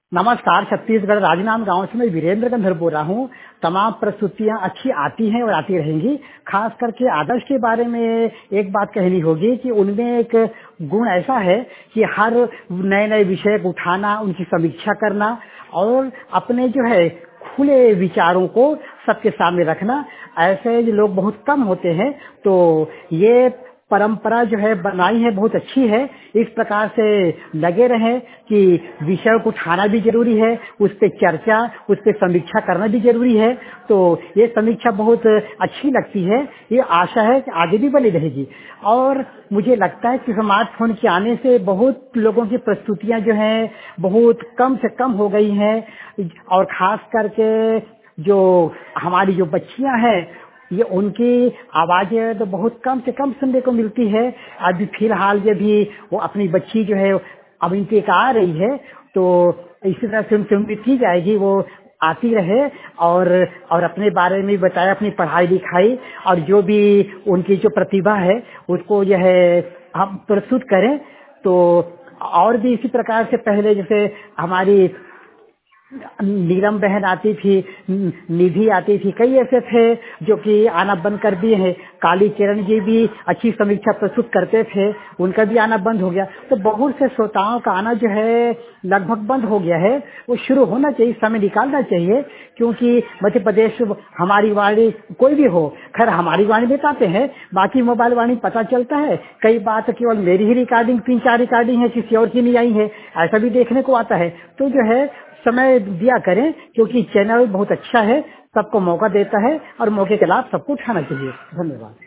नमस्कार। छत्तीसगढ़ राजनांदगांव से मैं वीरेंद्र गंधर बोल रहा हूँ। तमाम प्रस्तुतियाँ अच्छी आती हैं और आती रहेंगी। खास करके आदर्श के बारे में एक बात कहनी होगी कि उनमें एक गुण ऐसा है कि हर नए नए विषय को उठाना, उनकी समीक्षा करना और अपने जो है खुले विचारों को सबके सामने रखना। ऐसे जो लोग बहुत कम होते हैं, तो ये परंपरा जो है बनाई है बहुत अच्छी है। इस प्रकार से लगे रहे कि विषय को उठाना भी जरूरी है, उस पे चर्चा, उस पे समीक्षा करना भी जरूरी है। तो ये समीक्षा बहुत अच्छी लगती है। ये आशा है कि आगे भी बनी रहेगी। और मुझे लगता है कि स्मार्टफोन के आने से बहुत लोगों की प्रस्तुतियां जो हैं बहुत कम से कम हो गई हैं। और खास करके जो हमारी जो बच्चियां हैं, ये उनकी आवाजें तो बहुत कम से कम सुनने को मिलती है। अभी फिलहाल ये भी वो अपनी बच्ची जो है अब इनकी एक आ रही है, तो इसी तरह से उनसे उम्मीद की जाएगी वो आती रहे और अपने बारे में बताए, अपनी पढ़ाई लिखाई और जो भी उनकी जो प्रतिभा है उसको जो है हम प्रस्तुत करें। तो और भी इसी प्रकार से पहले जैसे हमारी नीलम बहन आती थी, निधि आती थी, कई ऐसे थे जो कि आना बंद कर दिए हैं। काली किरण जी भी अच्छी समीक्षा प्रस्तुत करते थे, उनका भी आना बंद हो गया। तो बहुत से श्रोताओं का आना जो है लगभग बंद हो गया है। वो शुरू होना चाहिए, समय निकालना चाहिए, क्योंकि मध्य प्रदेश हमारी वाणी कोई भी हो, खैर हमारी वाणी बताते हैं, बाकी मोबाइल वाणी पता चलता है। कई बार तो केवल मेरी ही रिकॉर्डिंग 3-4 रिकॉर्डिंग है, किसी और की नहीं आई है, ऐसा भी देखने को आता है। तो जो है समय दिया करें, क्योंकि चैनल बहुत अच्छा है, सबको मौका देता है और मौके के लाभ सबको उठाना चाहिए। धन्यवाद।